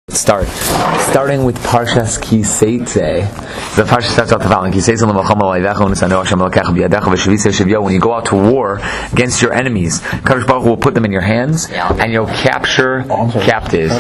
Starting with Parshas Ki Seitzei. The Parsha starts out the following: Ki Seitzei l'milchama l'ayvecha u'nisanu Hashem elokecha b'yadecha v'shavisa shivyo. When you go out to war against your enemies, Kadosh Baruch Hu will put them in your hands, and you'll capture captives.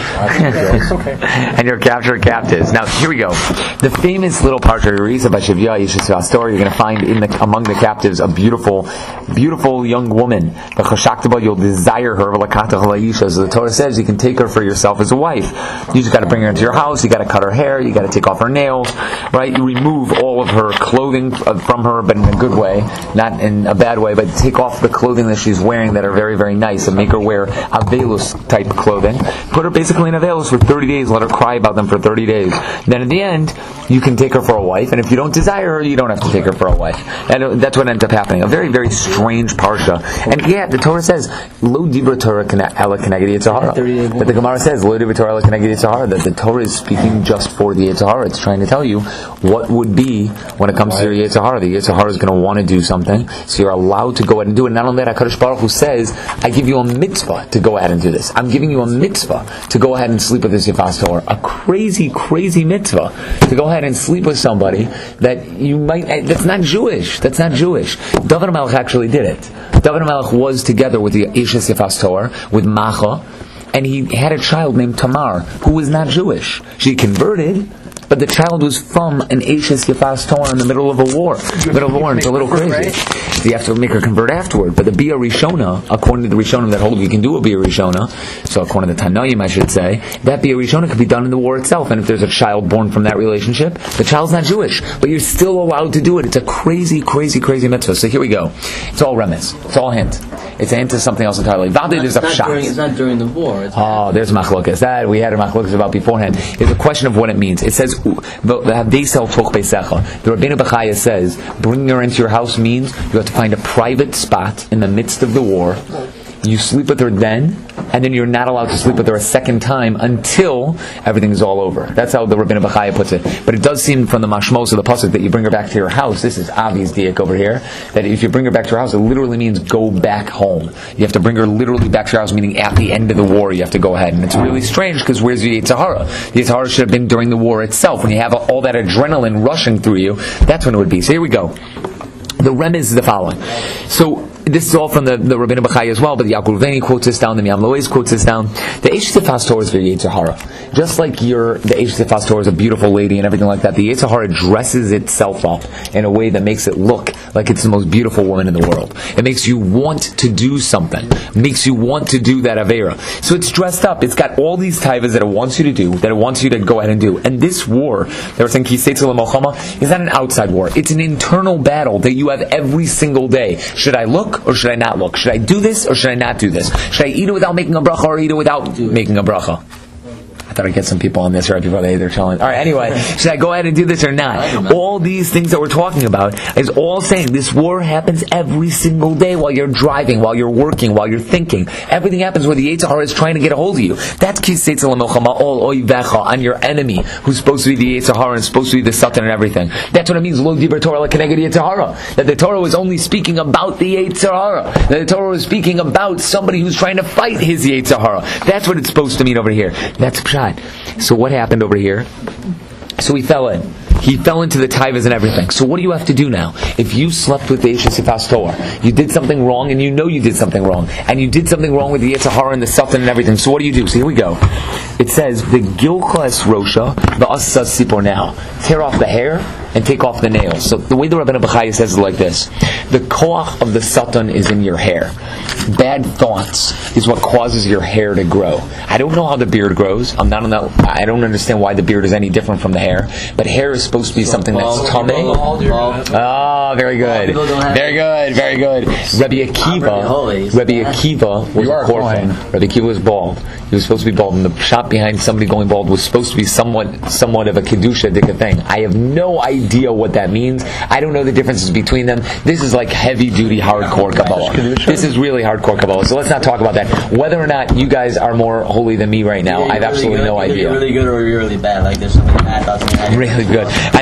And you'll capture captives. Now here we go. The famous little Parsha Yerisa by Shivya Yishas story. You're going to find among the captives a beautiful young woman. The Chashakta, you'll desire her. As the Torah says, you can take her for yourself as a wife. You just got to bring her into your house. You got to cut her hair. You got to take off her nails, right? You remove all of her clothing from her, but in a good way, not in a bad way. But take off the clothing that she's wearing that are very, very nice, and make her wear avelus type clothing. Put her basically in avelus for 30 days. Let her cry about them for 30 days. Then at the end, you can take her for a wife. And if you don't desire her, you don't have to take her for a wife. And that's what ends up happening. A very, very strange parsha. And yeah, the Torah says, "Lo dibra Torah ela keneged Yetzer Hara." But the Gemara says, "Lo dibra Torah ela keneged Yetzer Hara," that the Torah is speaking just for the Yetzer Hara. It's trying to tell you what would be when it comes to your Yetzer Hara. The Yetzer Hara is going to want to do something, so you're allowed to go ahead and do it. Not only that, HaKadosh Baruch Hu says, "I give you a mitzvah to go ahead and do this. I'm giving you a mitzvah to go ahead and sleep with this Yefas Torah." A crazy, crazy mitzvah to go ahead and sleep with somebody that's not Jewish. That's not Jewish. David HaMelech actually did it. David HaMelech was together with the Ishes Yefas Torah, with Macha, and he had a child named Tamar, who was not Jewish. She converted, but the child was from an Ishes Yefas Torah in the middle of a war. And it's a little crazy. So you have to make her convert afterward. But the Bia Rishona, according to the Rishonim that hold you can do a Bia Rishona, so according to the Tanoim I should say, that Bia Rishona could be done in the war itself. And if there's a child born from that relationship, the child's not Jewish, but you're still allowed to do it. It's a crazy, crazy, crazy mitzvah. So here we go. It's all remez. It's all hint. It's a hint to something else entirely. It's not during the war. There's machlokas. That we had a machlokas about beforehand. It's a question of what it means. It says, the Rabbeinu Bechaya says, bringing her into your house means you have to find a private spot in the midst of the war. You sleep with her then, and then you're not allowed to sleep with her a second time until everything is all over. That's how the Rabbeinu Bechaya puts it. But it does seem from the mashmos of the pasuk that you bring her back to your house. This is Avi's diak over here. That if you bring her back to your house, it literally means go back home. You have to bring her literally back to your house, meaning at the end of the war you have to go ahead. And it's really strange because where's the Yetzer Hara? The Yetzer Hara should have been during the war itself. When you have all that adrenaline rushing through you, that's when it would be. So here we go. The remez is the following. So this is all from the Rabbeinu Bechaya as well, but the Yaakov Ruveni quotes this down, the Miyam Loez quotes this down. The Eish Yefas Torah is very Yetzer Hara. Just like the Eish Yefas Torah is a beautiful lady and everything like that, the Yetzer Hara dresses itself up in a way that makes it look like it's the most beautiful woman in the world. It makes you want to do something. It makes you want to do that Avera. So it's dressed up. It's got all these taivas that it wants you to do, that it wants you to go ahead and do. And this war, that we're saying Ki Seitzei l'milchama, is not an outside war. It's an internal battle that you have every single day. Should I look or should I not look? Should I do this or should I not do this? Should I eat it without making a bracha or eat it without making a bracha? I thought I'd get some people on this right before they're challenged. Alright, anyway, should I go ahead and do this or not? All these things that we're talking about is all saying this war happens every single day while you're driving, while you're working, while you're thinking. Everything happens where the Yetzer Hara is trying to get a hold of you. That's Ki Seitzei l'milchama ol oyvecha, on your enemy, who's supposed to be the Yetzer Hara and supposed to be the Satan and everything. That's what it means, Lo dibra Torah ela keneged Yetzer Hara. That the Torah was only speaking about the Yetzer Hara. That the Torah was speaking about somebody who's trying to fight his Yetzer Hara. That's what it's supposed to mean over here. That's pshat. So what happened over here? So he fell in. He fell into the taivas and everything. So what do you have to do now? If you slept with the Ishes Yefas Torah, you did something wrong, and you know you did something wrong, and you did something wrong with the Yetzer Hara and the Satan and everything. So what do? So here we go. It says, the Gilcha es Rosha, the Asa Sipor now. Tear off the hair and take off the nails. So the way the Rabbeinu Bechaya says it like this: the koach of the Satan is in your hair. Bad thoughts is what causes your hair to grow. I don't know how the beard grows. I don't understand why the beard is any different from the hair. But hair is supposed to be something that's tamei. Oh, very good. Very good, very good. Rabbi Akiva was a Korban. Rabbi Akiva was bald. He was supposed to be bald. And the shop behind somebody going bald was supposed to be somewhat of a kedusha dika thing. I have no idea what that means. I don't know the differences between them. This is like heavy duty hardcore Kabbalah. This is really hardcore Kabbalah. So let's not talk about that. Whether or not you guys are more holy than me right now, I have absolutely no idea. You're really good or you're really bad. Like there's something bad about me. Really good. It just falls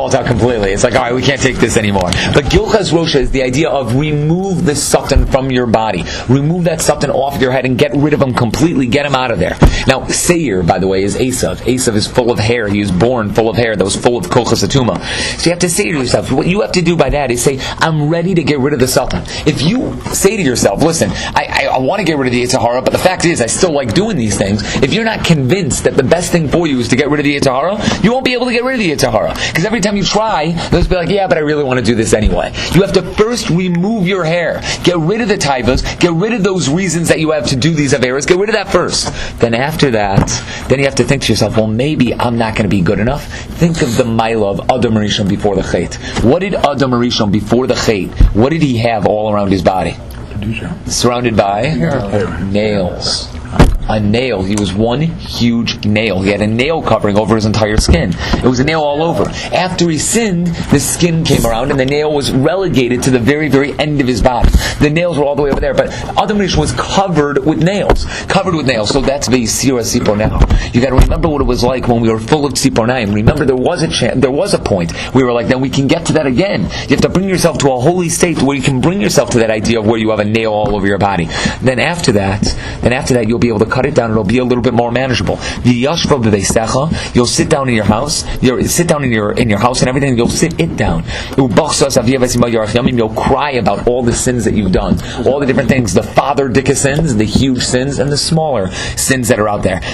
falls out completely. It's like, all right, we can't take this anymore. But Gilchas Rosha is the idea of remove the Satan from your body. Remove that Satan off your head and get rid of him completely. Get him out of there. Now, Seir, by the way, is Esav. Esav is full of hair. He was born full of hair that was full of Kochas Atuma. So you have to say to yourself, what you have to do by that is say, I'm ready to get rid of the Satan. If you say to yourself, listen, I want to get rid of the Yetzer Hara, but the fact is I still like doing these things. If you're not convinced that the best thing for you is to get rid of the Yetzer Hara, you won't be able to get rid of the Yetzer Hara. Because every time you try, they'll just be like, yeah, but I really want to do this anyway. You have to first remove your hair. Get rid of the taivas. Get rid of those reasons that you have to do these averas. Get rid of that first. Then after that, then you have to think to yourself, well, maybe I'm not going to be good enough. Think of the Maila of Adam Rishon before the Chet. What did Adam Rishon before the Chet, what did he have all around his body? Surrounded by nails. A nail. He was one huge nail. He had a nail covering over his entire skin. It was a nail all over. After he sinned, the skin came around and the nail was relegated to the very, very end of his body. The nails were all the way over there, but Adam Rishon was covered with nails. Covered with nails. So that's Ve'isira Tzipor now. You got to remember what it was like when we were full of Tzipornaim. Remember there was a point we were like, then we can get to that again. You have to bring yourself to a holy state where you can bring yourself to that idea of where you have a nail all over your body. Then after that you'll be able to cut it down. It'll be a little bit more manageable. You'll sit down in your house. You'll sit down in your house and everything. You'll sit it down. You'll cry about all the sins that you've done, all the different things, the father dika sins, the huge sins, and the smaller sins that are out there.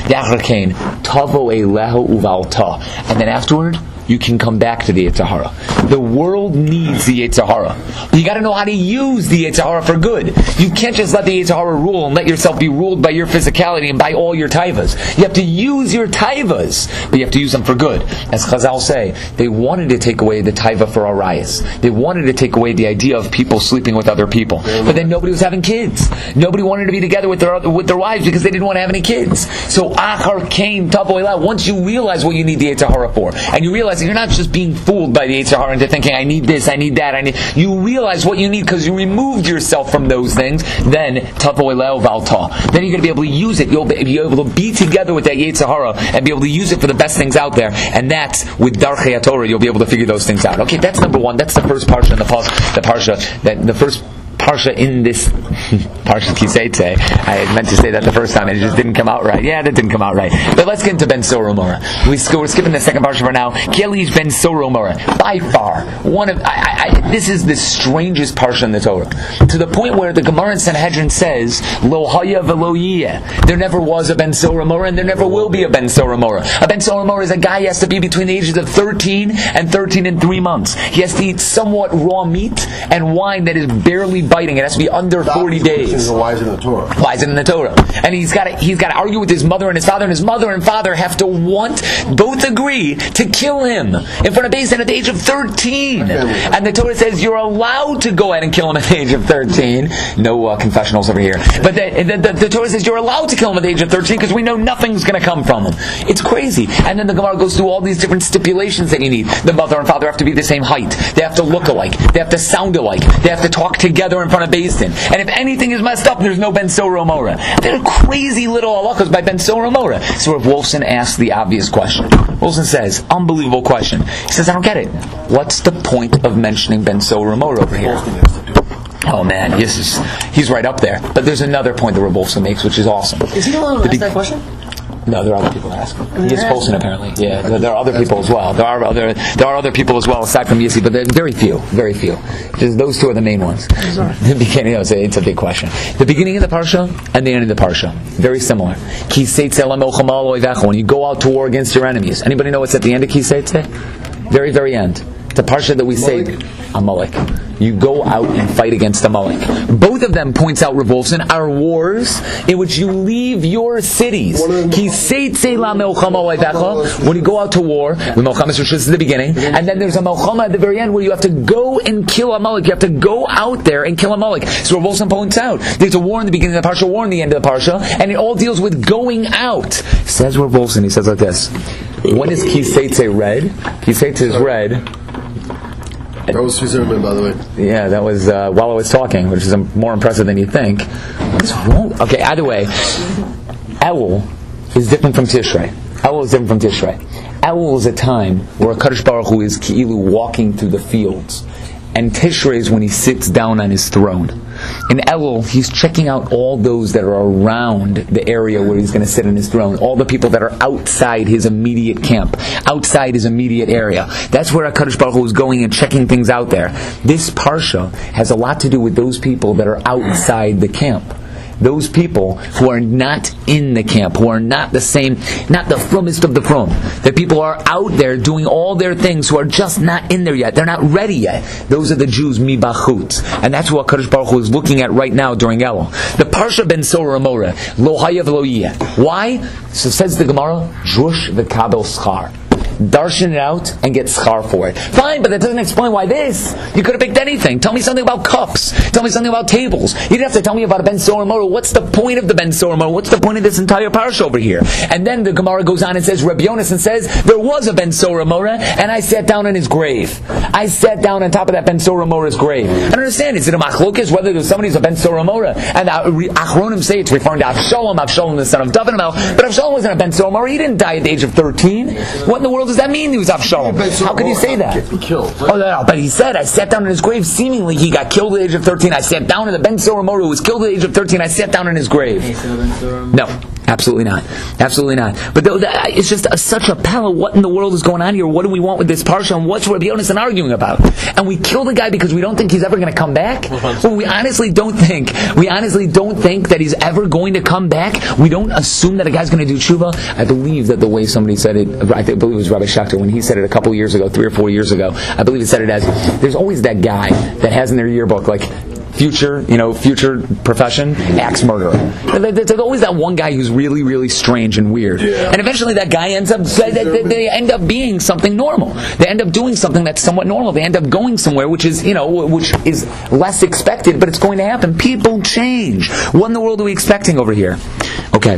And then afterward, you can come back to the Yetzer Hara. The world needs the Yetzer Hara. You got to know how to use the Yetzer Hara for good. You can't just let the Yetzer Hara rule and let yourself be ruled by your physicality and by all your taivas. You have to use your taivas, but you have to use them for good. As Chazal say, they wanted to take away the taiva for arayas. They wanted to take away the idea of people sleeping with other people. But then nobody was having kids. Nobody wanted to be together with their wives because they didn't want to have any kids. So Achar came Tavoilah. Once you realize what you need the Yetzer Hara for, and you realize you're not just being fooled by the Yetzer Hara into thinking, I need this, I need that, you realize what you need because you removed yourself from those things, then Tavoilah Valta. Then you're going to be able to use it. You'll be able to be together with that Yetzer Hara and be able to use it for the best things out there. And that's with Darchei Torah, you'll be able to figure those things out. Okay, that's number one. That's the first parsha in the parsha, that the first parsha in this parsha Kiseitze. I meant to say that the first time and it just didn't come out right. Yeah, that didn't come out right. But let's get into Ben Soromora. We're skipping the second parsha for now. Keli's Ben Soromora. By far, one of this is the strangest parsha in the Torah. To the point where the Gemara in Sanhedrin says, Lo haya velo yiyeh. There never was a Ben Soromora and there never will be a Ben Soromora. A Ben Soromora is a guy who has to be between the ages of 13 and 13 and 3 months. He has to eat somewhat raw meat and wine that is barely biting. It has to be under 40 days. Why is it in the Torah? Why is it in the Torah? And he's got to argue with his mother and his father, and his mother and father have to both agree to kill him in front of Beis Din at the age of 13. And the Torah says you're allowed to go ahead and kill him at the age of 13. No confessionals over here. But the Torah says you're allowed to kill him at the age of 13 because we know nothing's going to come from him. It's crazy. And then the Gemara goes through all these different stipulations that you need. The mother and father have to be the same height. They have to look alike. They have to sound alike. They have to talk together in front of Beis Din. And if anything is messed up, there's no Ben Soromora. There are crazy little halachas by Ben Soromora. So Rav Wolfson asks the obvious question. Wolfson says, unbelievable question. He says, I don't get it. What's the point of mentioning Ben Soromora over here? Oh man, he's right up there. But there's another point that Rav Wolfson makes, which is awesome. Is he the one who asked that question? No, there are other people that ask. He is Polson apparently. Yeah, there are other people as well. There are other people as well aside from Yissi, but there are very few. Just those two are the main ones. The beginning, it's a big question. The beginning of the parsha and the end of the parsha, very similar. When you go out to war against your enemies, anybody know what's at the end of Kiseitze? Very, very end. The parsha that we say, Amalek. You go out and fight against Amalek. Both of them, points out Rav Wolfson, are wars in which you leave your cities. When you go out to war, the Melchama is the beginning, and then there's a Melchama at the very end where you have to go and kill Amalek. You have to go out there and kill Amalek. So Rav Wolfson points out, there's a war in the beginning of the parsha, war in the end of the parsha, and it all deals with going out. Says Rav Wolfson, he says like this. When is Kiseitze read? Kiseitze is read. That was Fizerman, by the way. Yeah, that was while I was talking, which is more impressive than you think. What's wrong? Okay, either way, Elul is different from Tishrei. Elul Elul is a time where HaKadosh Baruch Hu is ki'ilu walking through the fields. And Tishrei is when he sits down on his throne. In Elul, he's checking out all those that are around the area where he's going to sit on his throne. All the people that are outside his immediate camp, outside his immediate area. That's where HaKadosh Baruch Hu is going and checking things out there. This parsha has a lot to do with those people that are outside the camp. Those people who are not in the camp, who are not the same, not the frommest of the frum. The people are out there doing all their things, who are just not in there yet. They're not ready yet. Those are the Jews, mibachutz. And that's what HaKadosh Baruch Hu is looking at right now during Elul. The Parsha ben Sorah Amora, lo hayav lo yeh. Why? So says the Gemara, drush v'kabel schar. Darshan it out and get schar for it. Fine, but that doesn't explain why this. You could have picked anything. Tell me something about cups. Tell me something about tables. You didn't have to tell me about a Ben Sorah Amora. What's the point of the Ben Sorah Amora? What's the point of this entire parsha over here? And then the Gemara goes on and says, Rabbi Yonasan says, there was a Ben Sorah Amora, and I sat down on his grave. I sat down on top of that Ben Sorah Amora's grave. I don't understand. Is it a machlokes whether there's somebody's a Ben Sorah Amora? And the Achronim say it's referring to Avshalom the son of David Amel. But Avshalom wasn't a Ben Sorah Amora. He didn't die at the age of 13. What in the world does that mean? He was Avshalom. How could you say that? Killed. Oh, no, but he said, I sat down in his grave. Seemingly, he got killed at the age of 13. I sat down in the Ben Sorah Amora who was killed at the age of 13. I sat down in his grave. No, absolutely not. Absolutely not. But it's just such a pella. What in the world is going on here? What do we want with this parsha? And what's Rabbi Yonasan arguing about? And we kill the guy because we don't think he's ever going to come back? Well, we honestly don't think that he's ever going to come back. We don't assume that a guy's going to do tshuva. I believe that the way somebody said it, I believe it was Rabbi Shachter, when he said it a couple years ago, 3 or 4 years ago, I believe he said it as, there's always that guy that has in their yearbook, like, future profession, axe murderer. There's always that one guy who's really, really strange and weird. Yeah. And eventually that guy ends up, they end up being something normal. They end up doing something that's somewhat normal. They end up going somewhere which is less expected, but it's going to happen. People change. What in the world are we expecting over here? Okay.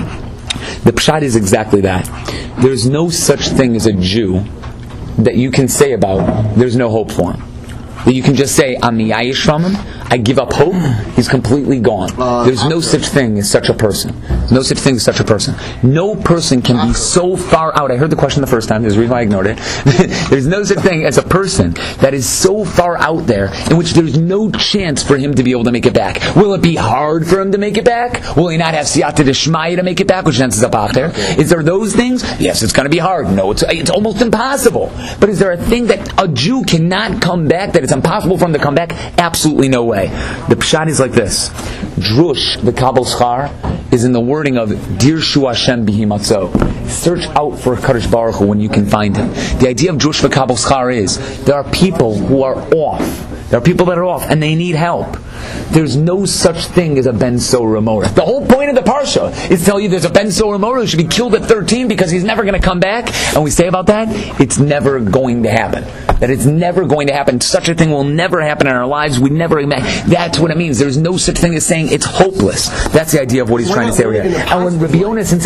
The pshat is exactly that. There's no such thing as a Jew that you can say about, there's no hope for him. That you can just say, I'm miyayish from him, I give up hope, he's completely gone. There's no such thing as such a person. No such thing as such a person. No person can be so far out. I heard the question the first time, there's a reason why I ignored it. There's no such thing as a person that is so far out there in which there's no chance for him to be able to make it back. Will it be hard for him to make it back? Will he not have siyata d'shmaya to make it back, which ends up out there? Is there those things? Yes, it's going to be hard. No, it's almost impossible. But is there a thing that a Jew cannot come back, that it's impossible for him to come back? Absolutely no way. The pshat is like this. Drush, the Kabul Schar, is in the wording of Dirshu Hashem Bihimatzo. Search out for Kadosh Baruch Hu when you can find him. The idea of Drush v'Kabul Schar is there are people who are off. There are people that are off and they need help. There's no such thing as a Ben Sorah Amora. The whole point of the parsha is to tell you there's a Ben Sorah Amora who should be killed at 13 because he's never going to come back. And we say about that, it's never going to happen. That it's never going to happen. Such a thing will never happen in our lives. We never imagine. That's what it means. There's no such thing as saying it's hopeless. That's the idea of what he's trying to say here. And when Rabbi Yonasan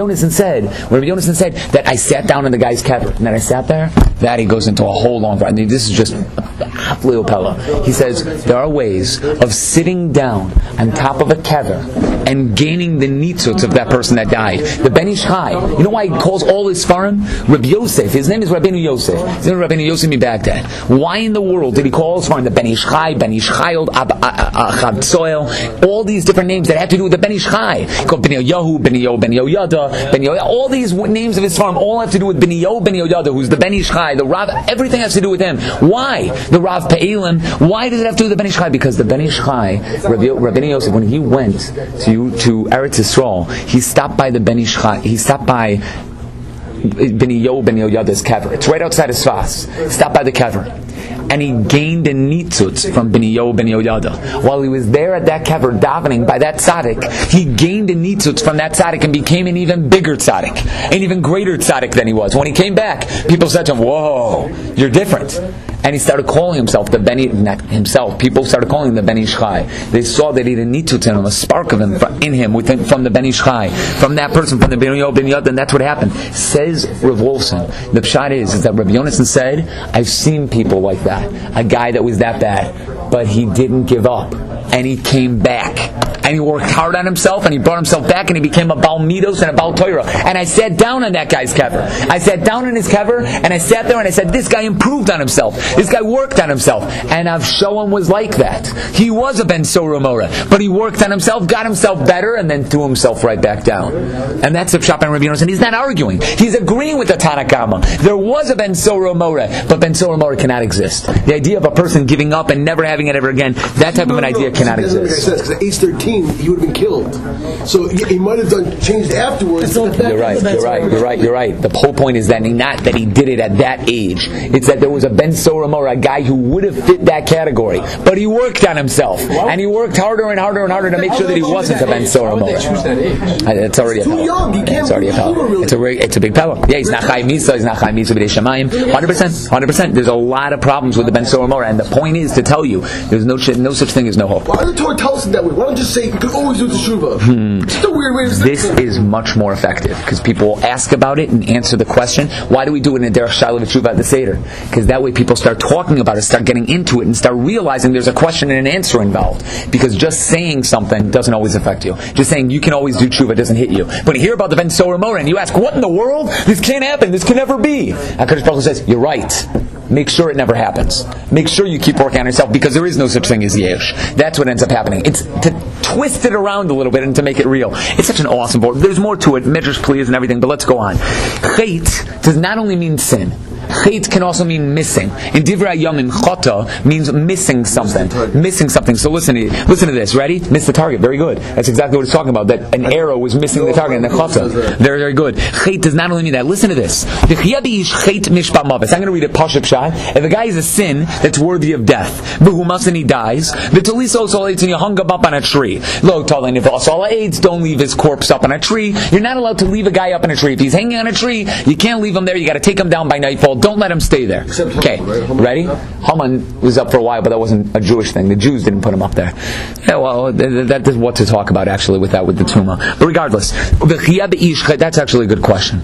said that I sat down in the guy's kever, and then I sat there, that he goes into a whole long. I mean, this is just Hafleo Pella. He says there are ways of sitting down on top of a kever and gaining the nitzutz of that person that died. The Ben Ish Chai. You know why he calls all his Sfarim? Rabbi Yosef. His name is Rabbeinu Yosef. His name is Rabbeinu Yosef mi Baghdad. Why in the world did he call his Sfarim the Ben Ish Chai, Ben Ish Chayil, Achad Soil, all these different names that have to do with the Ben Ish Chai? He called Ben Yahu, Ben Yoyada, all these names of his Sfarim all have to do with Ben Yoyada, who's the Ben Ish Chai, the Rav. Everything has to do with him. Why? The Rav Pe'ilim. Why does it have to do with the Ben Ish Chai? Because the Ben Ish Chai, Rabbeinu Yosef, when he went to Eretz Yisrael, he stopped by the Ben Ish Chai. He stopped by Ben Yoyada's kever. It's right outside of Sfas. Stopped by the kever. And he gained a nitzutz from Ben Yoyada. While he was there at that kever davening by that tzaddik, he gained a nitzutz from that tzaddik and became an even bigger tzaddik, an even greater tzaddik than he was. When he came back, people said to him, "Whoa, you're different." And he started calling himself the not himself. People started calling him the Ben Ish Chai. They saw that he had a nitzutz in him, a spark of him in him, from the Ben Ish Chai, from that person, from the Ben Yoyada, and that's what happened. Says Rav Wolfson. The pshat is that Rabbi Yonasan said, "I've seen people like that. A guy that was that bad, but he didn't give up. and he came back. And he worked hard on himself, and he brought himself back, and he became a Baal Midos and a Baal Torah. And I sat down on that guy's kever. I sat down in his kever, and I sat there and I said, this guy improved on himself. This guy worked on himself. And Avshalom was like that. He was a Ben Soromora, but he worked on himself, got himself better, and then threw himself right back down. And that's the Pshat and Rabbi Yonasan. He's not arguing. He's agreeing with the Tanna Kama. There was a Ben Soromora, but Ben Soromora cannot exist. The idea of a person giving up and never having it ever again, that type of an idea cannot exist. Because at age 13, he would have been killed. So he might have changed afterwards. You're right. The whole point is that not that he did it at that age. It's that there was a Ben Soromora, a guy who would have fit that category, but he worked on himself, and he worked harder and harder and harder to make sure that he wasn't a Ben Soromora. It's already a pella. It's already a pella. It's a big pella. Yeah, he's not Chai Misa. He's not Chai Misa b'dei Shamayim. 100%. There's a lot of problems with the Ben Soromora, and the point is to tell you there's no such thing as no hope. Why did the Torah tell us that way? Why don't you just say you could always do teshuva? It's a weird way to say this is much more effective because people will ask about it and answer the question. Why do we do it in a derech shaila v'tshuva at the Seder? Because that way people start talking about it, start getting into it, and start realizing there's a question and an answer involved. Because just saying something doesn't always affect you. Just saying you can always do tshuva doesn't hit you. But you hear about the Ben Soromora and you ask, what in the world? This can't happen. This can never be. HaKadosh Baruch Hu says, you're right. Make sure it never happens. Make sure you keep working on yourself because there is no such thing as yesh. That's what ends up happening. It's to twist it around a little bit and to make it real. It's such an awesome board. There's more to it, medrash please and everything, but let's go on. Chait does not only mean sin. Chait can also mean missing. In Divrei Yomim, chata means missing something. Missing something. So listen to this. Ready? Miss the target. Very good. That's exactly what it's talking about. That an arrow was missing the target in the chata. Very, very good. Chait does not only mean that. Listen to this. I'm going to read it Pashup Shah. If a guy is a sin that's worthy of death, and he dies, and you hung him up on a tree. If don't leave his corpse up on a tree. You're not allowed to leave a guy up on a tree. If he's hanging on a tree, you can't leave him there. You got to take him down by nightfall. Don't let him stay there. Okay, ready? Haman was up for a while, but that wasn't a Jewish thing. The Jews didn't put him up there. Yeah, well, that is what to talk about actually with that, with the Tumah. But regardless, that's actually a good question.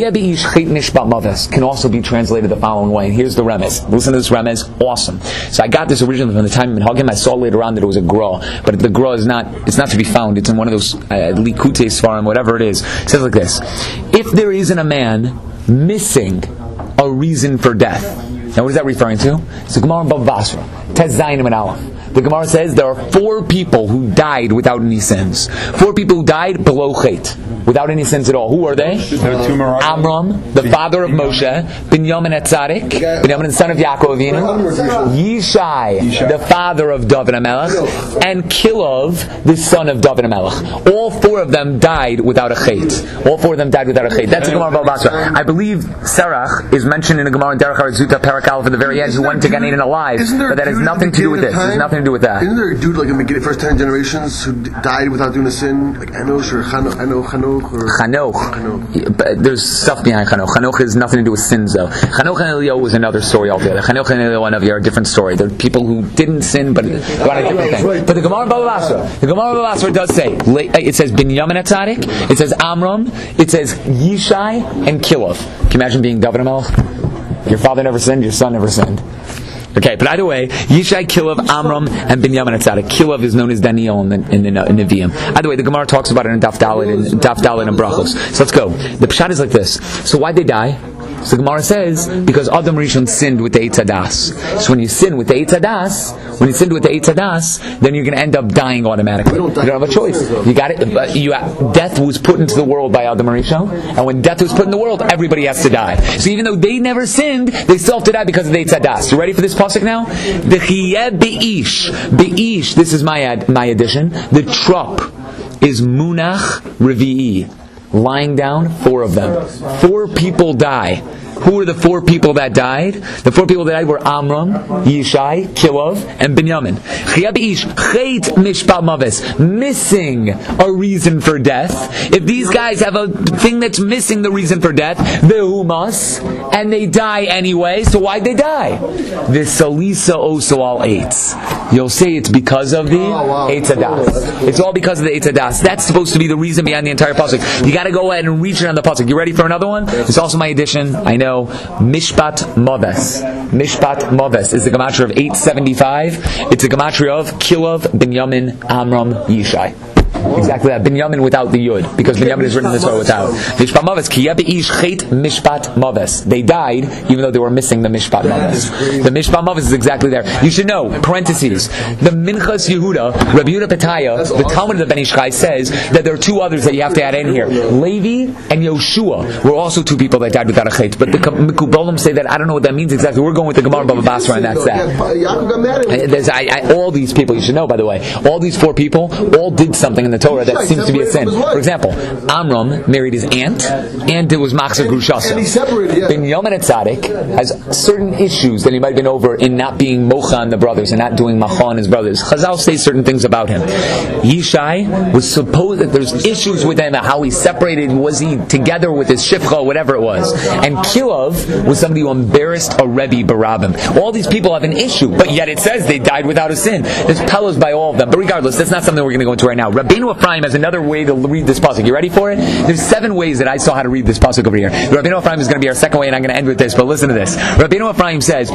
Can also be translated the following way. And here's the remez. Listen to this remez. Awesome. So I got this originally from the time in Hagim. I saw later on that it was a gra, but the gra is not. It's not to be found. It's in one of those Likutei Sfarim, whatever it is. It says like this: if there isn't a man missing a reason for death. Now what is that referring to? It's the Gemara in Bava Basra. Tez Zayin and Aleph. The Gemara says there are 4 people who died without any sins. 4 people who died below Chait, without any sins at all. Who are they? Amram, the father of Moshe, Binyamin Etzadik, Binyamin the son of Yaakov Avinu, Yishai, the father of David HaMelech, and Kilov, the son of David HaMelech. All 4 of them died without a Chait. All 4 of them died without a Chait. That's the Gemara Bava Basra. I believe Serach is mentioned in the Gemara in Derech Harazuta Parak Aleph at the very end who went to Gan Eden alive, but that has nothing to do with this. There's nothing to do with that. Isn't there a dude like in the first 10 generations who died without doing a sin, like Enosh or Chanoch or Chanoch? But there's stuff behind Chanoch. Chanoch has nothing to do with sins, though. Chanoch and Eliyahu was another story altogether. Chanoch and Eliyahu are a different story. They're people who didn't sin, but got a different thing. But the Gemara Bava Basra does say, it says Binyamin Etzadik, it says Amram, it says Yishai and Kilov. Can you imagine being David HaMelech? Your father never sinned, your son never sinned. Okay, but either way, Yishai, Kilov, Amram, and Binyamin Etzadik. Kilov is known as Daniel in the Nevi'im. Either way, the Gemara talks about it in Daf Dalet and Brachos. So let's go. The Pshat is like this. So why'd they die? So the Gemara says, because Adam Rishon sinned with the Eitz Hadas. So when you sin with the Eitz Hadas, then you're going to end up dying automatically. You don't have a choice. You got it. Death was put into the world by Adam Rishon, and when death was put in the world, everybody has to die. So even though they never sinned, they still have to die because of the Eitz Hadas. You ready for this pasuk now? The Chiyeh Beish. This is my addition. The trup is Munach Revi'i. Lying down, 4 of them. 4 people die. Who were the 4 people that died? The 4 people that died were Amram, Yishai, Kilov, and Binyamin. Missing a reason for death. If these guys have a thing that's missing the reason for death, Vehumas, and they die anyway, so why'd they die? The Salisa Oso al Eitz. You'll say it's because of the Eitz Hadas. It's all because of the Eitz Hadas. That's supposed to be the reason behind the entire pasuk. You got to go ahead and reach it on the pasuk. You ready for another one? It's also my addition. I know Mishpat Moves. Mishpat Moves is the gematria of 875. It's a gematria of Kilov, Binyamin, Amram, Yishai. Exactly that. Binyamin without the Yud, because Binyamin is written in the Torah without. Mishpat Moves. Kiya be'ish chet Mishpat Moves. They died even though they were missing the Mishpat Moves. The Mishpat Moves is exactly there. You should know, parentheses, the Minchas Yehuda, Rabbi Yehuda Petaya, the Talmud of the Ben Ish Chai says that there are two others that you have to add in here. Levi and Yoshua were also two people that died without a chet. But the Mikubalim say that I don't know what that means exactly. We're going with the Gemara Bava Basra, and that's that. All these people, you should know, by the way, all these four people all did something in the Torah that seems to be a sin. For example, Amram married his aunt, and it was Machzor Grushasa. Binyamin Tzaddik has certain issues that he might have been over in not being mocha on the brothers and not doing macha on his brothers. Chazal say certain things about him. Yishai was supposed that there's issues with him, how he separated, was he together with his shifcha, whatever it was. And Kilov was somebody who embarrassed a Rebbe Barabim. All these people have an issue, but yet it says they died without a sin. There's pelos by all of them. But regardless, that's not something we're going to go into right now. Rabbeinu Ephraim has another way to read this pasuk. You ready for it? There's 7 ways that I saw how to read this pasuk over here. Rabbeinu Ephraim is going to be our second way, and I'm going to end with this, but listen to this. Rabbeinu Ephraim says,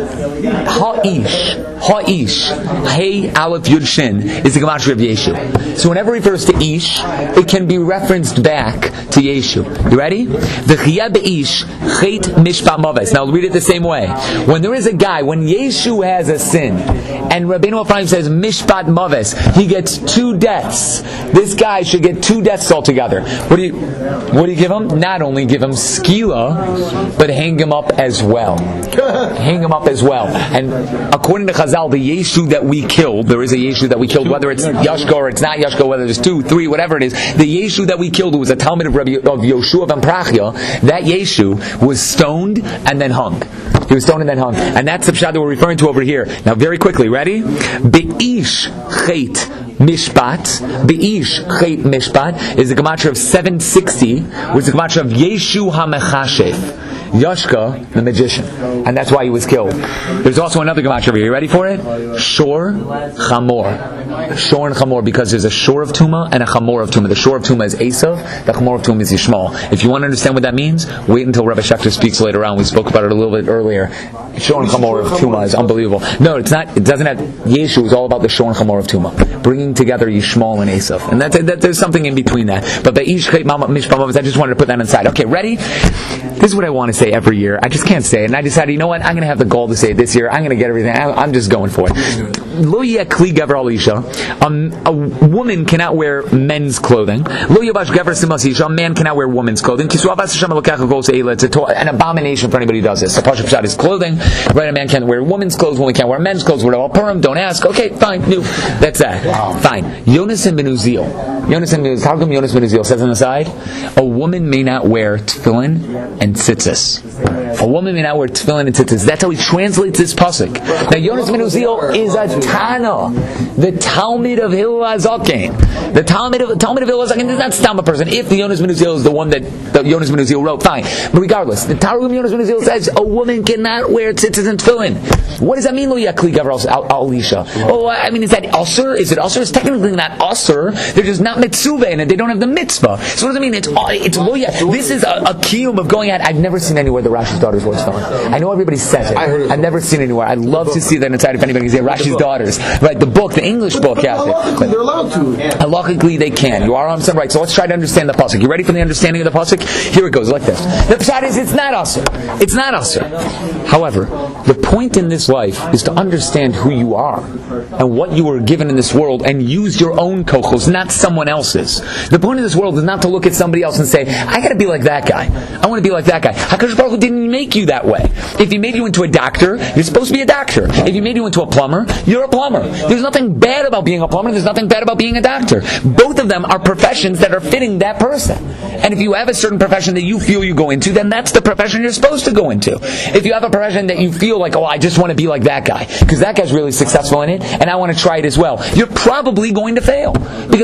Ha'ish, Hey Aleph Yud Shin is the gematria of Yeshu. So whenever it refers to Ish, it can be referenced back to Yeshu. You ready? V'chiyah be'ish, Chet Mishpat Moves. Now read it the same way. When there is a guy, when Yeshu has a sin, and Rabbeinu Ephraim says Mishpat Moves, he gets 2 deaths. This guy should get 2 deaths altogether. What do you give him? Not only give him skila, but hang him up as well. Hang him up as well. And according to Chazal, the Yeshu that we killed, there is a Yeshu that we killed, whether it's Yashko or it's not Yashko, whether there's 2, 3, whatever it is, the Yeshu that we killed, who was a Talmud of Yoshua ben Prachia, that Yeshu was stoned and then hung. He was stoned and then hung. And that's the pshat that we're referring to over here. Now very quickly, ready? Be'ish chet Mishpat, Be'ish Chet Mishpat is the gematria of 760, which is the gematria of Yeshu HaMechashef, Yashka, the magician. And that's why he was killed. There's also another gematria over here. You ready for it? Shor Chamor. Shor and Chamor, because there's a Shor of Tumah and a Chamor of Tumah. The Shor of Tumah is Esav, the Chamor of Tumah is Yishmael. If you want to understand what that means, wait until Rabbi Schechter speaks later on. We spoke about it a little bit earlier. Shor and Chamor of Tumah is unbelievable. No, it's not. It doesn't have. Yeshu is all about the Shor and Chamor of Tumah, bringing together Yishmael and Esav, and that there's something in between that. But Be'ish Chet Mishpat, I just wanted to put that inside. Okay, ready? This is what I want to say every year. I just can't say it, and I decided, you know what? I'm going to have the goal to say it this year. I'm going to get everything. I'm just going for it. Lo yeh kli gaver al isha. A woman cannot wear men's clothing. Lo yabash gaver simas isha. A man cannot wear women's clothing. It's an abomination for anybody who does this. The pasuk pshat is clothing. Right? A man can't wear women's clothes. Woman can't wear men's clothes. We're all purim. Don't ask. Okay, fine. No, that's that. Wow. Fine. Yonasan ben Uziel. How come Yonas ben Uziel says on the side? A woman may not wear tefillin and tzitzis. A woman may not wear tefillin and tzitzis. That's how he translates this pasuk. Now Yonas ben Uziel is a Tana, the Talmud of Hillel HaZaken. The Talmud of Hillel HaZaken is not Stam a person. If the Yonas ben Uziel is the one that Yonas ben Uziel wrote, fine. But regardless, the Targum Yonas ben Uziel says a woman cannot wear tzitzis and tefillin. What does that mean? Lo yakli gaver al isha. Oh, I mean, is that usher? Is it usher? It's technically not usher. They're just not mitzvah in it. They don't have the mitzvah. So what does it mean? It's lo yak. This is a kiyum of going out. I've never seen anywhere the Rashi's daughters wore tefillin. I know everybody says it. I've never seen it anywhere. I'd love to see that inside if anybody's there. Rashi's daughters, right? The book, the English book, they're allowed to. Halachically, they can. You are on some right. So let's try to understand the pasuk. You ready for the understanding of the pasuk? Here it goes, like this. The pshat is, it's not usher. It's not usher. However, the point in this life is to understand who you are and what you were given in this world, and use your own kochos, not someone else's. The point of this world is not to look at somebody else and say, I got to be like that guy. I want to be like that guy. HaKadosh Baruch Hu didn't make you that way. If He made you into a doctor, you're supposed to be a doctor. If He made you into a plumber, you're a plumber. There's nothing bad about being a plumber. There's nothing bad about being a doctor. Both of them are professions that are fitting that person. And if you have a certain profession that you feel you go into, then that's the profession you're supposed to go into. If you have a profession that you feel like, oh, I just want to be like that guy, because that guy's really successful in it, and I want to try it as well, you're probably going to fail. Because it's not the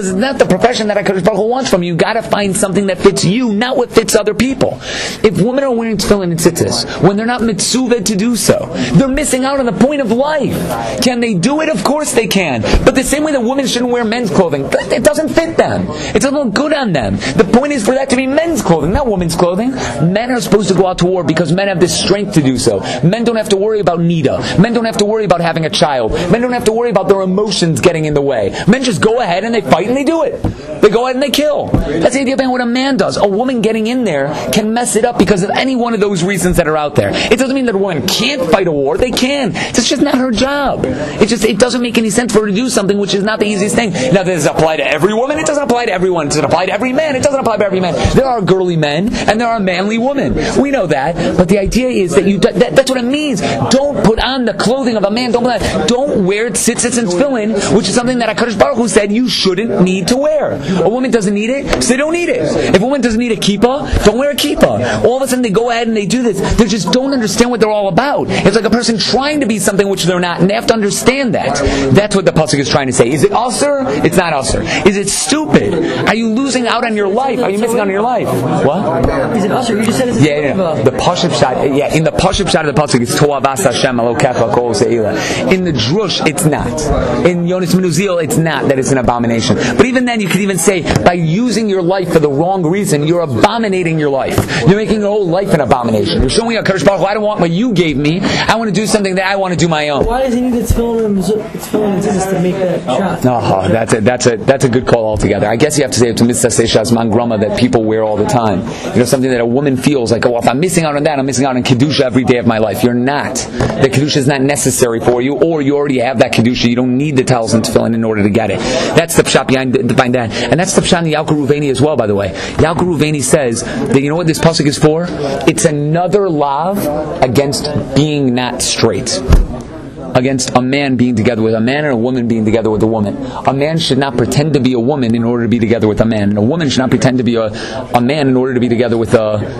profession that HaKadosh Baruch Hu wants from you. You got to find something that fits you, not what fits other people. If women are wearing tefillin and tzitzis when they're not mitzuvah to do so, they're missing out on the point of life. Can they do it? Of course they can. But the same way that women shouldn't wear men's clothing, it doesn't fit them. It doesn't look good on them. The point is for that to be men's clothing, not women's clothing. Men are supposed to go out to war because men have the strength to do so. Men don't have to worry about nida. Men don't have to worry about having a child. Men don't have to worry about their emotions getting in the way. Men just go ahead and they fight and they do it. They go ahead and they kill. That's the idea behind what a man does. A woman getting in there can mess it up because of any one of those reasons that are out there. It doesn't mean that a woman can't fight a war. They can. It's just not her job. It doesn't make any sense for her to do something which is not the easiest thing. Now, does it apply to every woman? It doesn't apply to everyone. Does it apply to every man? It doesn't apply to every man. There are girly men and there are manly women. We know that. But the idea is that that's what it means. Don't put on the clothing of a man. Don't wear tzitzits and tefillin, which is something that HaKadosh Baruch Hu said you shouldn't need to wear. A woman doesn't need it, so they don't need it. If a woman doesn't need a kippah, don't wear a kippah. All of a sudden they go ahead and they do this. They just don't understand what they're all about. It's like a person trying to be something which they're not, and they have to understand that. That's what the pasuk is trying to say. Is it usher? It's not usher. Is it stupid? Are you losing out on your life? Are you missing out on your life? What? Is it usher? You just said it's The pasuk shot. Yeah, in the pasuk shot of the pasuk, it's Toavas Hashem Elokecha Kol Seila. In the drush, it's not. In Yonis Menuzil, it's not that it's an abomination. But even then, you could even say by using your life for the wrong reason, you're abominating your life. You're making your whole life an abomination. You're showing HaKadosh Baruch Hu, I don't want what you gave me. I want to do something that I want to do my own. Why does he need its tefillin and tzitzis to make that shot? Oh, that's a good call altogether. I guess you have to say it to Mitzvah Seishas Mangrama that people wear all the time. Something that a woman feels like, if I'm missing out on that, I'm missing out on Kedusha every day of my life. You're not. The Kedusha is not necessary for you, or you already have that Kedusha. You don't need the towels and tefillin in order to get it. That's the pshat behind that. And that's the pshat in Yalkut Ruveni as well, by the way. Yalkut Ruveni says that you know what this pasuk is for? It's another lav against being not straight. Against a man being together with a man and a woman being together with a woman. A man should not pretend to be a woman in order to be together with a man, and a woman should not pretend to be a man in order to be together with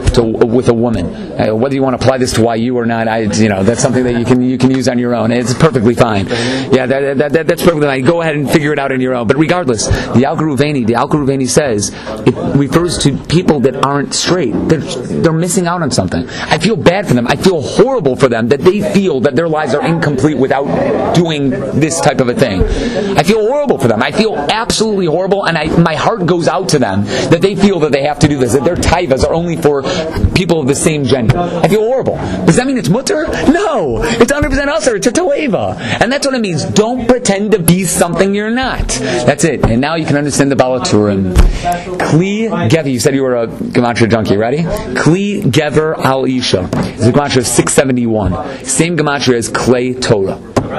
a woman. Whether you want to apply this to YU or not, that's something that you can use on your own. It's perfectly fine. Yeah, that's perfectly fine. Go ahead and figure it out on your own. But regardless, the Yalkut Ruveni says it refers to people that aren't straight. They're missing out on something. I feel bad for them. I feel horrible for them that they feel that their lives are incomplete without doing this type of a thing. I feel horrible for them. I feel absolutely horrible, and my heart goes out to them that they feel that they have to do this, that their taivas are only for people of the same gender. I feel horrible. Does that mean it's mutter? No. It's 100% usher. It's a toeva. And that's what it means. Don't pretend to be something you're not. That's it. And now you can understand the Balaturim. Kli Gever. You said you were a Gematria junkie. Ready? Kli Gever Al Isha. It's a Gematria 671. Same Gematria as Klei Torah.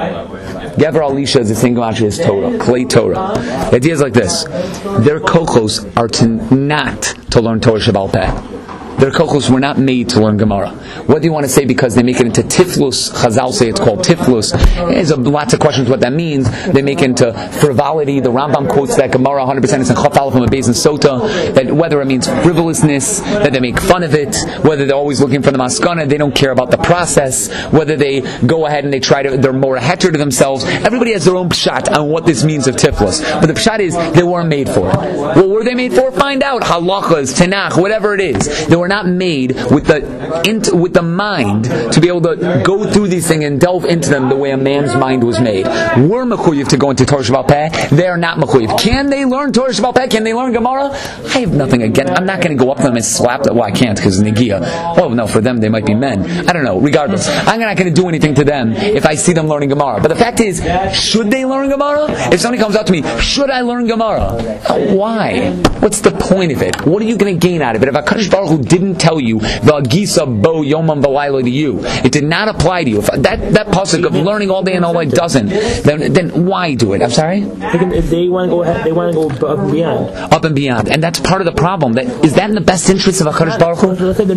Gever Al Isha is the same Gematria as Torah. Klei Torah. The idea is like this. Their kochos are not to learn Torah Sheba'al Peh. Their kochos were not made to learn Gemara. What do you want to say? Because they make it into tiflus. Chazal say it's called tiflus. There's lots of questions what that means. They make it into frivolity. The Rambam quotes that Gemara 100%. It's in Chaf Aleph from a Beis and Sota. That whether it means frivolousness, that they make fun of it, whether they're always looking for the maskana, they don't care about the process, whether they go ahead and they're more heter to themselves. Everybody has their own pshat on what this means of tiflus. But the pshat is they weren't made for it. What were they made for? Find out. Halachas, Tanakh, whatever it is. They were not made with the mind to be able to go through these things and delve into them the way a man's mind was made. We're mechuyev to go into Torah Sheba'al Peh. They're not mechuyev. Can they learn Torah Sheba'al Peh? Can they learn Gemara? I have nothing against. I'm not going to go up to them and slap them. Well, I can't because Negiah. Oh no, for them they might be men. I don't know. Regardless, I'm not going to do anything to them if I see them learning Gemara. But the fact is, should they learn Gemara? If somebody comes up to me, should I learn Gemara? Why? What's the point of it? What are you going to gain out of it? If HaKadosh Baruch Hu didn't tell you the Gisa Bo Yomam V'Layla to you, it did not apply to you. If that pasuk of learning all day and all night doesn't, then why do it? I'm sorry. If they want to go ahead, they want to go up and beyond. Up and beyond, and that's part of the problem. Is that in the best interest of HaKadosh Baruch Hu? Let's say they're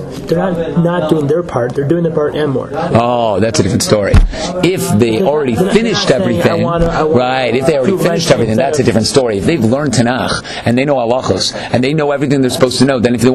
not doing their part. They're doing their part and more. Oh, that's a different story. If they already finished everything, right? If they already finished everything, that's a different story. If they've learned Tanakh and they know halachos and they know everything they're supposed to know, then if they want to learn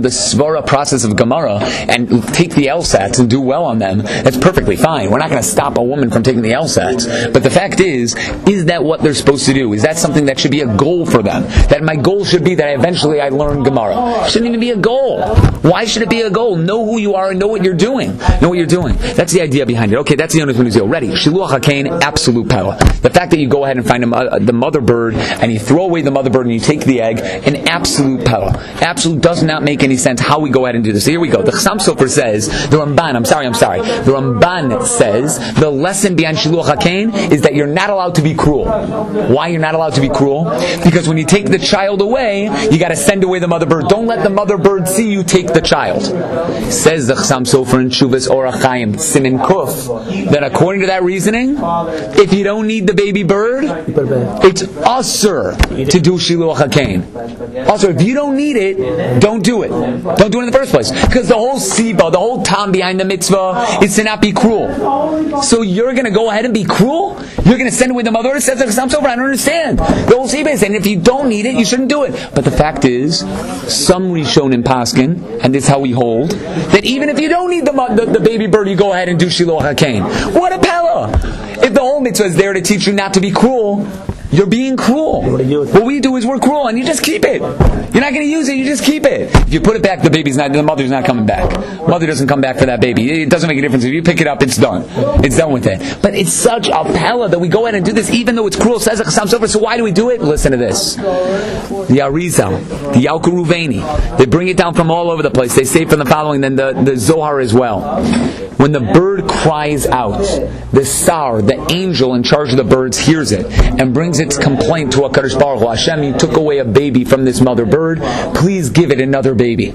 the svara process of Gemara and take the LSATs and do well on them, that's perfectly fine. We're not going to stop a woman from taking the LSATs. But the fact is that what they're supposed to do? Is that something that should be a goal for them? That my goal should be that eventually I learn Gemara. It shouldn't even be a goal. Why should it be a goal? Know who you are and know what you're doing. Know what you're doing. That's the idea behind it. Okay, that's the only thing to do. Ready. Shiluach HaKain, absolute power. The fact that you go ahead and find the mother bird and you throw away the mother bird and you take the egg, an absolute power. Absolute does not make any sense how we go ahead and do this. So here we go. The Chassam Sofer says, the Ramban, I'm sorry. The Ramban says, the lesson behind Shiluach HaKain is that you're not allowed to be cruel. Why you're not allowed to be cruel? Because when you take the child away, you got to send away the mother bird. Don't let the mother bird see you take the child. Says the Chassam Sofer in Shuvas Orach Chaim, Simin Kuf, that according to that reasoning, if you don't need the baby bird, it's usur to do Shiluach HaKain. Also, if you don't need it, don't do it. Don't do it in the first place. Because the whole siba, the whole tam behind the mitzvah is to not be cruel. So you're going to go ahead and be cruel? You're going to send away the mother? It says the Chassam Sofer, I don't understand. The whole siba is saying if you don't need it, you shouldn't do it. But the fact is, some Rishonim Paskin, and this is how we hold, that even if you don't need the baby bird, you go ahead and do Shiluach HaKain. What a pella! If the whole mitzvah is there to teach you not to be cruel, you're being cruel. What we do is we're cruel, and you just keep it. You're not going to use it, you just keep it. If you put it back, the mother's not coming back. Mother doesn't come back for that baby. It doesn't make a difference. If you pick it up, it's done. It's done with it. But it's such a pella that we go ahead and do this, even though it's cruel, says the Chassam Sofer. So why do we do it? Listen to this. The Arizal, the Yalkut Ruvaini, they bring it down from all over the place. They say from the following, then the Zohar as well. When the bird cries out, the Sar, the angel in charge of the birds, hears it and brings its complaint to HaKadosh Baruch Hu. Hashem, you took away a baby from this mother bird. Please give it another baby.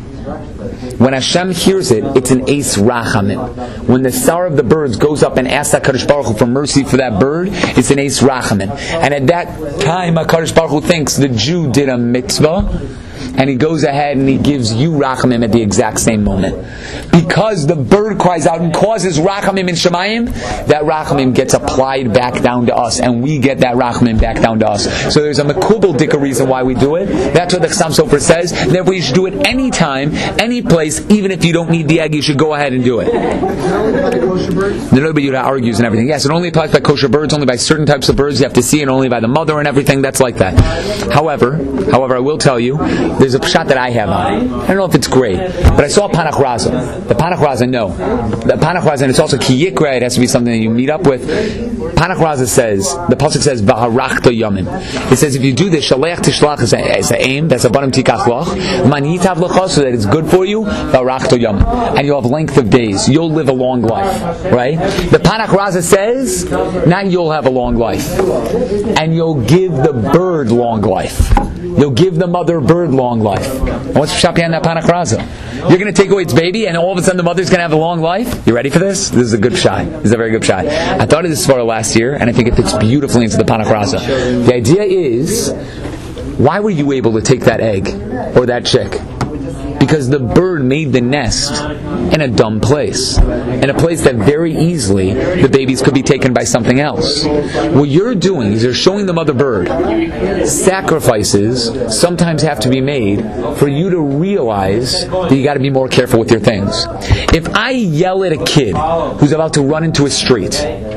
When Hashem hears it, it's an Eis Rachamim. When the Sar of the birds goes up and asks HaKadosh Baruch Hu for mercy for that bird, it's an Eis Rachamim. And at that time, HaKadosh Baruch Hu thinks the Jew did a mitzvah, and he goes ahead and he gives you Rachamim at the exact same moment. Because the bird cries out and causes Rachamim in Shemayim, that Rachamim gets applied back down to us, and we get that Rachamim back down to us. So there's a Mekubal Dika reason why we do it. That's what the Chassam Sofer says. Therefore you should do it anytime, any place, even if you don't need the egg, you should go ahead and do it. The Rebbe Yehuda argues and everything. Yes, it only applies by kosher birds, only by certain types of birds. You have to see it only by the mother and everything. That's like that. However, I will tell you, there's a pshat that I have on it. I don't know if it's great, but I saw Panach Raza. The Panach Raza, no. The Panach Raza, and it's also Ki Yikra, it has to be something that you meet up with. Panach Raza says, the pasuk says, V'harachta yamim. It says, if you do this, Shaleach Tishlach is an aim, that's a Banim Tikach Loch, Man Yitav Lecha, so that it's good for you, V'harachta yamim. And you'll have length of days. You'll live a long life. Right? The Panach Raza says, not you'll have a long life. And you'll give the bird long life. You'll give the mother bird long life. And what's Pshat behind that Panach Raza? You're going to take away its baby, and all of a sudden the mother's going to have a long life? You ready for this? This is a good shot. This is a very good shot. I thought of this svara last year, and I think it fits beautifully into the Panach Raza. The idea is, why were you able to take that egg, or that chick? Because the bird made the nest in a dumb place. In a place that very easily the babies could be taken by something else. What you're doing is you're showing the mother bird sacrifices sometimes have to be made for you to realize that you got to be more careful with your things. If I yell at a kid who's about to run into a street,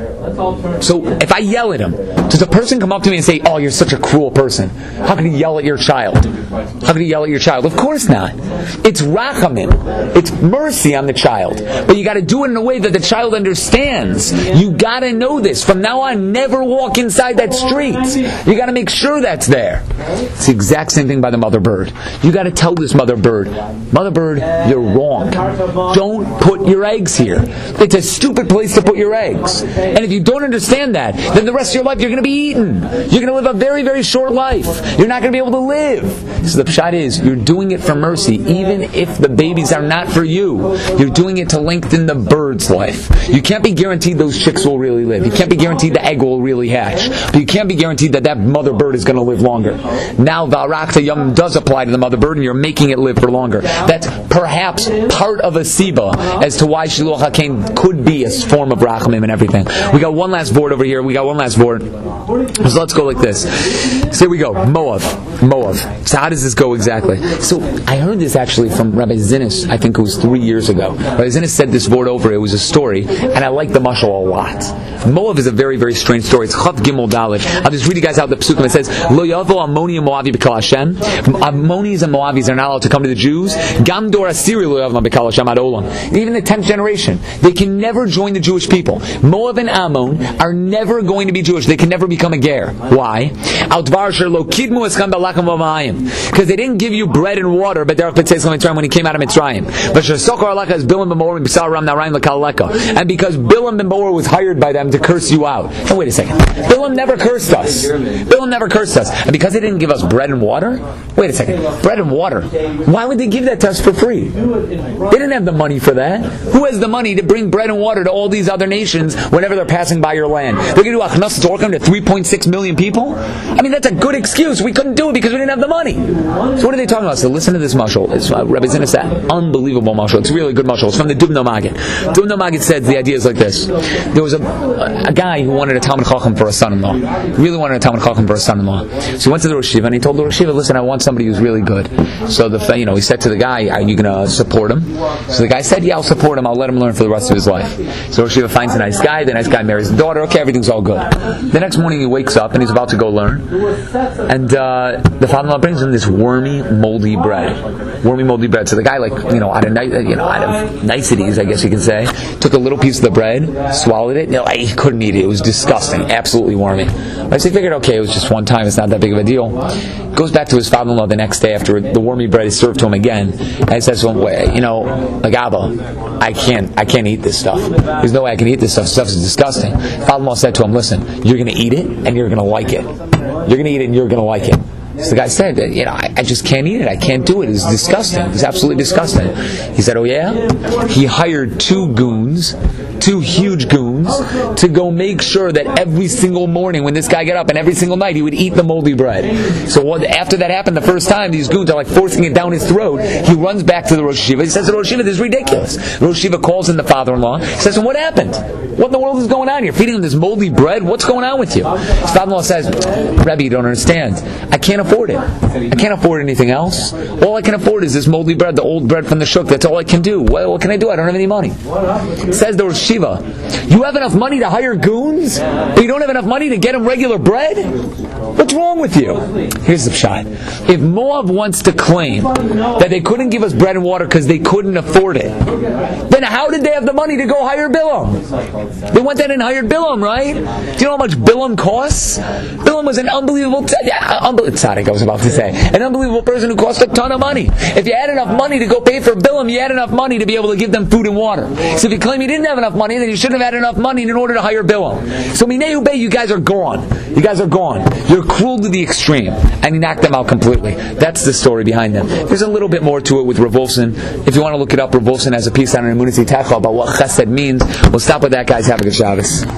so if I yell at him, does a person come up to me and say, "Oh, you're such a cruel person. How can you yell at your child? How can you yell at your child?" Of course not. It's rachamim. It's mercy on the child. But you got to do it in a way that the child understands. You got to know this. From now on, never walk inside that street. You got to make sure that's there. It's the exact same thing by the mother bird. You got to tell this mother bird, you're wrong. Don't put your eggs here. It's a stupid place to put your eggs. And if you don't understand that, then the rest of your life you're going to be eaten. You're going to live a very, very short life. You're not going to be able to live. So the pshat is, you're doing it for mercy, even if the babies are not for you. You're doing it to lengthen the bird's life. You can't be guaranteed those chicks will really live. You can't be guaranteed the egg will really hatch. But you can't be guaranteed that mother bird is going to live longer. Now, V'arakta Yam does apply to the mother bird, and you're making it live for longer. That's perhaps part of a siba as to why Shiluach HaKain could be a form of rachamim and everything. We got got one last board over here. So let's go like this. So here we go. Moab. So how does this go exactly? So I heard this actually from Rabbi Zinnis, I think it was 3 years ago. Rabbi Zinnis said this board over. It was a story, and I like the mashal a lot. Moab is a very, very strange story. It's Chav Gimel Dalet. I'll just read you guys out the psukim. It says, Lo yavo Ammoni and Moavi b'kal Hashem. Ammonis and Moavis are not allowed to come to the Jews. Gam dor asiri lo yavo b'kal Hashem ad olam. Even the 10th generation, they can never join the Jewish people. Moab and Ammon are never going to be Jewish. They can never become a ger. Why? Because they didn't give you bread and water, but when he came out of Mitzrayim. And because Bilam ben Boer was hired by them to curse you out. Now wait a second. Bilam never cursed us. And because they didn't give us bread and water? Wait a second. Bread and water. Why would they give that to us for free? They didn't have the money for that. Who has the money to bring bread and water to all these other nations whenever they're passing by your land? They're going to do achnas tzorkim to 3.6 million people? I mean, that's a good excuse. We couldn't do it because we didn't have the money. So what are they talking about? So listen to this mashal. It's Rabbi Zinnis said, unbelievable mashal. It's a really good mashal. It's from the Dubno Maggid. Dubno Maggid said the idea is like this. There was a guy who wanted a Talmud Chacham for a son-in-law. He really wanted a Talmud Chacham for a son-in-law. So he went to the Rosh Yeshiva and he told the Rosh Yeshiva, listen, I want somebody who's really good. So he said to the guy, are you going to support him? So the guy said, yeah, I'll support him. I'll let him learn for the rest of his life. So Rosh Yeshiva finds a nice guy. The nice guy marries his daughter. Okay, everything's all good. The next morning he wakes up and he's about to go learn. And the father-in-law brings him this wormy, moldy bread. So the guy, out of niceties, I guess you can say, took a little piece of the bread, swallowed it. He couldn't eat it. It was disgusting, absolutely wormy. But so he figured, okay, it was just one time. It's not that big of a deal. Goes back to his father-in-law the next day after the wormy bread is served to him again, and he says to him, Abba, I can't eat this stuff. There's no way I can eat this stuff. This stuff is disgusting. Father-in-law said to him, listen, you're going to eat it and you're going to like it. You're going to eat it and you're going to like it. So the guy said, I just can't eat it. I can't do it. It's disgusting. It's absolutely disgusting. He said, oh yeah? He hired two huge goons, to go make sure that every single morning when this guy got up and every single night he would eat the moldy bread. So after that happened the first time, these goons are forcing it down his throat. He runs back to the Rosh Yeshiva. He says to the Rosh Yeshiva, this is ridiculous. The Rosh Yeshiva calls in the father-in-law. He says, what happened? What in the world is going on here? Feeding him this moldy bread? What's going on with you? His father-in-law says, Rebbe, you don't understand. I can't afford it. I can't afford anything else. All I can afford is this moldy bread, the old bread from the shuk. That's all I can do. What can I do? I don't have any money. Says the Rosh Yeshiva, you have enough money to hire goons, but you don't have enough money to get them regular bread? What's wrong with you? Here's the pshat. If Moab wants to claim that they couldn't give us bread and water because they couldn't afford it, then how did they have the money to go hire Bilam? They went there and hired Bilam, right? Do you know how much Bilam costs? Bilam was an unbelievable tzaddik, I was about to say. An unbelievable person who cost a ton of money. If you had enough money to go pay for Bilam, you had enough money to be able to give them food and water. So if you claim you didn't have enough money, then you shouldn't have had enough money in order to hire Bilam. So Minei Ubei, you guys are gone. You're cruel to the extreme. And he knocked them out completely. That's the story behind them. There's a little bit more to it with Rav Wolfson. If you want to look it up, Rav Wolfson has a piece on Emunah Tachal about what chesed means. We'll stop with that, guys. Have a good Shabbos.